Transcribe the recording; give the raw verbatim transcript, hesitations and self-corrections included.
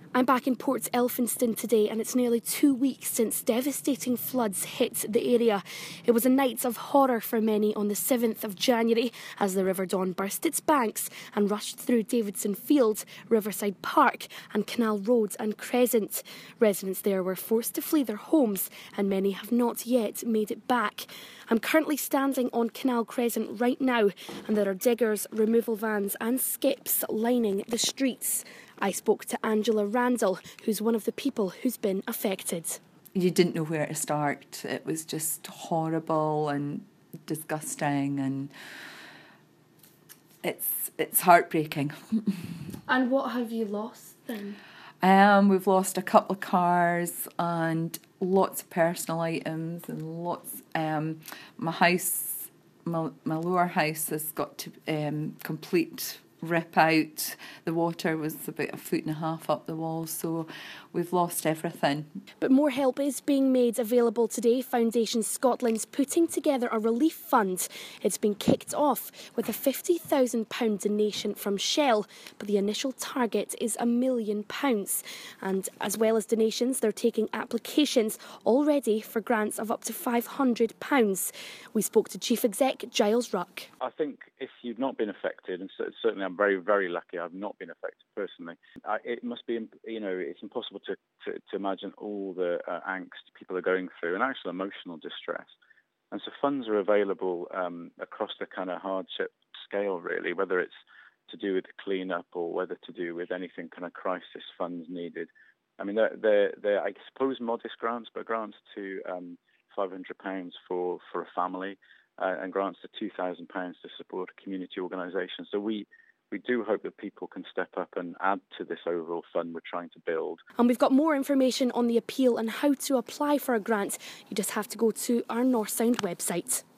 I'm back in Port Elphinstone today, and it's nearly two weeks since devastating floods hit the area. It was a night of horror for many on the seventh of January as the River Don burst its banks and rushed through Davidson Field, Riverside Park and Canal Road and Crescent. Residents there were forced to flee their homes, and many have not yet made it back. I'm currently standing on Canal Crescent right now, and there are diggers, removal vans and skips lining the streets. I spoke to Angela Randall, who's one of the people who's been affected. You didn't know where to start. It was just horrible and disgusting, and it's it's heartbreaking. And what have you lost then? Um, we've lost a couple of cars and lots of personal items and lots. Um, my house, my, my lower house has got to um, complete rip out. The water was about a foot and a half up the wall, so we've lost everything. But more help is being made available today. Foundation Scotland's putting together a relief fund. It's been kicked off with a fifty thousand pounds donation from Shell, but the initial target is a million pounds. And as well as donations, they're taking applications already for grants of up to five hundred pounds. We spoke to Chief Exec Giles Ruck. I think if you've not been affected, and certainly I'm very, very lucky I've not been affected personally, I, it must be, you know, it's impossible to, to, to imagine all the uh, angst people are going through and actual emotional distress. And so funds are available um, across the kind of hardship scale, really, whether it's to do with the clean-up or whether to do with anything kind of crisis funds needed. I mean, they're, they're, they're I suppose, modest grants, but grants to um, five hundred pounds for, for a family, Uh, and grants to two thousand pounds to support a community organisation. So we, we do hope that people can step up and add to this overall fund we're trying to build. And we've got more information on the appeal and how to apply for a grant. You just have to go to our North Sound website.